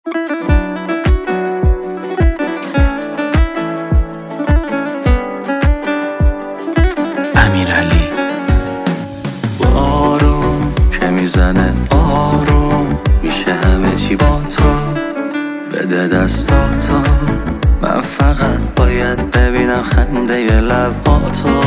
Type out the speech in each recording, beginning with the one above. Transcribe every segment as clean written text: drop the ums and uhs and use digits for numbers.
امیرعلی. بارون که میزنه آروم میشه همه چی با تو، بده دستاتو، من فقط باید ببینم خنده لباتو.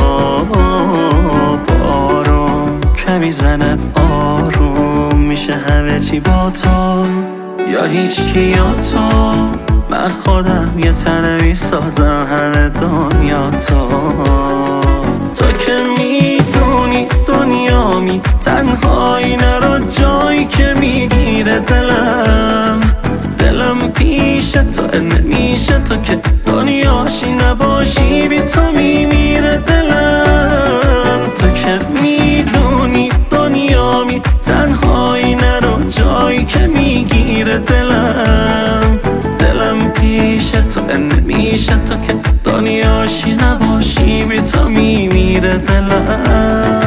بارون که میزنه آروم میشه همه چی با تو، یا هیچ کی یا تو، من خودم یه تنه میسازم همه دنیا تو که میدونی دنیامی تنهایی، نرو جایی که میگیره دلم پیش تو نمیشه، تو که دنیاشی نباشی بی تو میمیره دلم. تو که میدونی دنیامی تنهایی، نرو جایی که میگیره دلم پیش تو نمیشه، تو که دنیاشی نباشی بی تو میمیره دلم.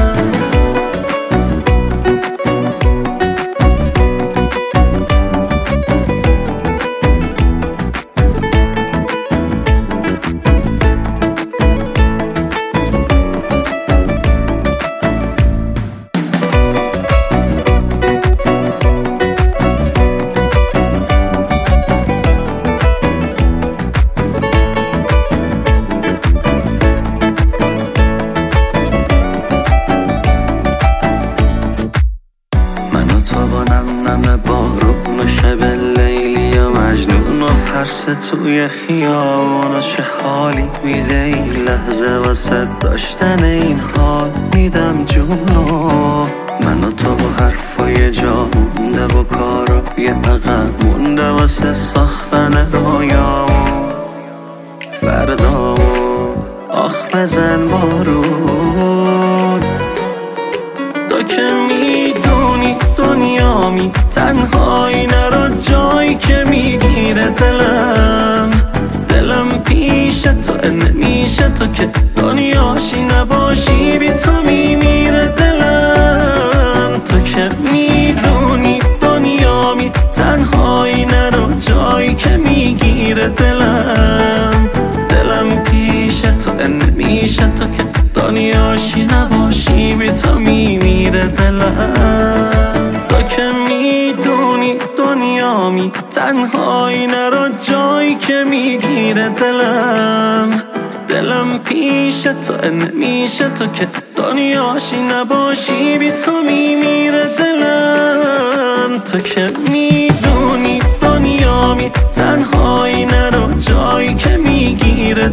نم بارون و شب لیلی و مجنون و پرس توی خیابون، و چه حالی میده این لحظه واسه داشتن این حال، میدم جونو. من و تو و حرفای جا مونده و کارا یه عقب مونده واسه ساختن رویامون فردامون. آخ بزن بارون، تو که میدونی دنیامی تنهایی، نرو جایی که میگیره دلم پیش تو نمیشه، تو که دنیاشی نباشی بی تو میمیره دلم. تو که میدونی دنیامی تنهایی، نرو جایی که میگیره دلم پیش تو نمیشه، تو که دنیاشی نباشی بی تو میمیره دلم. تو که میدونی دنیامی تنهایی، نرو جایی که میگیره دلم پیش تو نمیشه، تو که دنیاشی نباشی بی تو میمیره دلم. تو که میدونی دنیامی تنهایی، نرو جایی که میگیره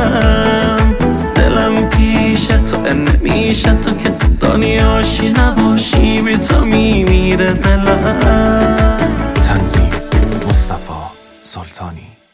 دلم پیش تو نمیشه، تو که دنیاشی نباشی بی تو میمیره دلم. تنظیم مصطفی سلطانی.